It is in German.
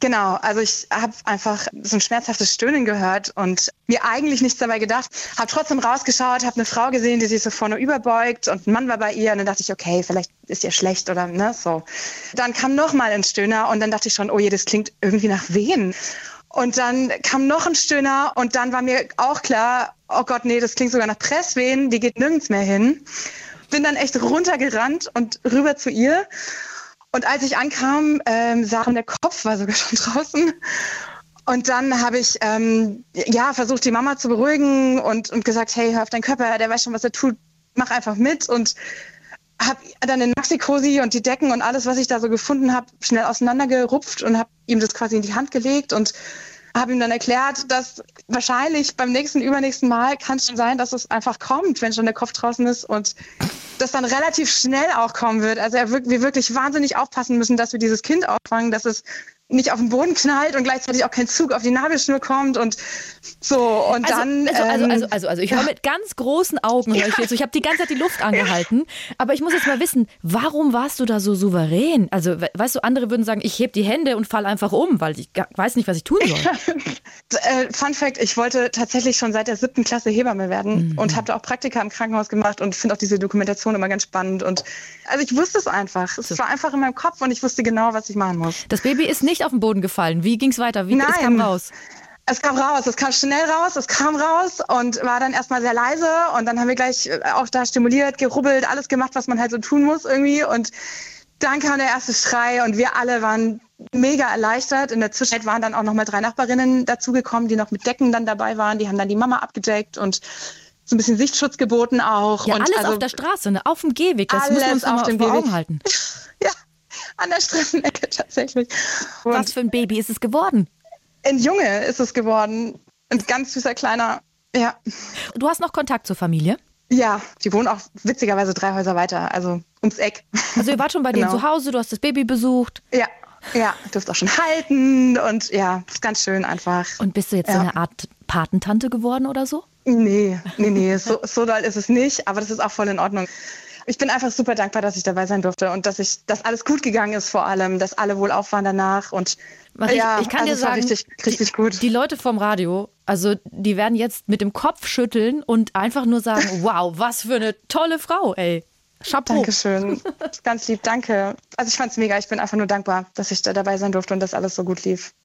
Genau, also ich habe einfach so ein schmerzhaftes Stöhnen gehört und mir eigentlich nichts dabei gedacht. Habe trotzdem rausgeschaut, habe eine Frau gesehen, die sich so vorne überbeugt und ein Mann war bei ihr. Und dann dachte ich, okay, vielleicht ist ihr schlecht oder ne, so. Dann kam nochmal ein Stöhner und dann dachte ich schon, oh je, das klingt irgendwie nach Wehen. Und dann kam noch ein Stöhner und dann war mir auch klar, oh Gott, nee, das klingt sogar nach Presswehen, die geht nirgends mehr hin. Bin dann echt runtergerannt und rüber zu ihr. Und als ich ankam, sah der Kopf war sogar schon draußen. Und dann habe ich versucht, die Mama zu beruhigen und gesagt, hey, hör auf deinen Körper, der weiß schon, was er tut, mach einfach mit. Und habe dann den Maxi-Cosi und die Decken und alles, was ich da so gefunden habe, schnell auseinandergerupft und habe ihm das quasi in die Hand gelegt und habe ihm dann erklärt, dass wahrscheinlich beim übernächsten Mal kann es schon sein, dass es einfach kommt, wenn schon der Kopf draußen ist und das dann relativ schnell auch kommen wird. Also wir wirklich wahnsinnig aufpassen müssen, dass wir dieses Kind auffangen, dass es nicht auf den Boden knallt und gleichzeitig auch kein Zug auf die Nabelschnur kommt und so. Und also ich höre mit ganz großen Augen, ich habe die ganze Zeit die Luft angehalten, aber ich muss jetzt mal wissen, warum warst du da so souverän? Also weißt du, andere würden sagen, ich heb die Hände und fall einfach um, weil ich weiß nicht, was ich tun soll. Fun Fact, ich wollte tatsächlich schon seit der 7. Klasse Hebamme werden und habe da auch Praktika im Krankenhaus gemacht und finde auch diese Dokumentation immer ganz spannend. Und also ich wusste es einfach. Es war einfach in meinem Kopf und ich wusste genau, was ich machen muss. Das Baby ist nicht auf den Boden gefallen. Wie ging es weiter? Nein. Es kam raus? Es kam raus, es kam schnell raus, es kam raus und war dann erstmal sehr leise und dann haben wir gleich auch da stimuliert, gerubbelt, alles gemacht, was man halt so tun muss irgendwie und dann kam der erste Schrei und wir alle waren mega erleichtert. In der Zwischenzeit waren dann auch nochmal 3 Nachbarinnen dazugekommen, die noch mit Decken dann dabei waren, die haben dann die Mama abgedeckt und so ein bisschen Sichtschutz geboten auch. Ja, und alles auf der Straße, ne? Auf dem Gehweg, das müssen wir uns auf dem vor Gehweg Augen halten. Ja, an der Straßenecke tatsächlich. Und was für ein Baby ist es geworden? Ein Junge ist es geworden. Ein ganz süßer kleiner, ja. Du hast noch Kontakt zur Familie? Ja, die wohnen auch witzigerweise 3 Häuser weiter, also ums Eck. Also ihr wart schon bei denen zu Hause, du hast das Baby besucht? Ja, durfte auch schon halten und ja, ist ganz schön einfach. Und bist du jetzt so eine Art Patentante geworden oder so? Nee, so doll ist es nicht, aber das ist auch voll in Ordnung. Ich bin einfach super dankbar, dass ich dabei sein durfte und dass alles gut gegangen ist vor allem, dass alle wohlauf waren danach und ich kann dir sagen, richtig gut. Die Leute vom Radio, also die werden jetzt mit dem Kopf schütteln und einfach nur sagen, wow, was für eine tolle Frau, ey. Chapeau. Dankeschön, ganz lieb, danke. Also ich fand's mega, ich bin einfach nur dankbar, dass ich da dabei sein durfte und dass alles so gut lief.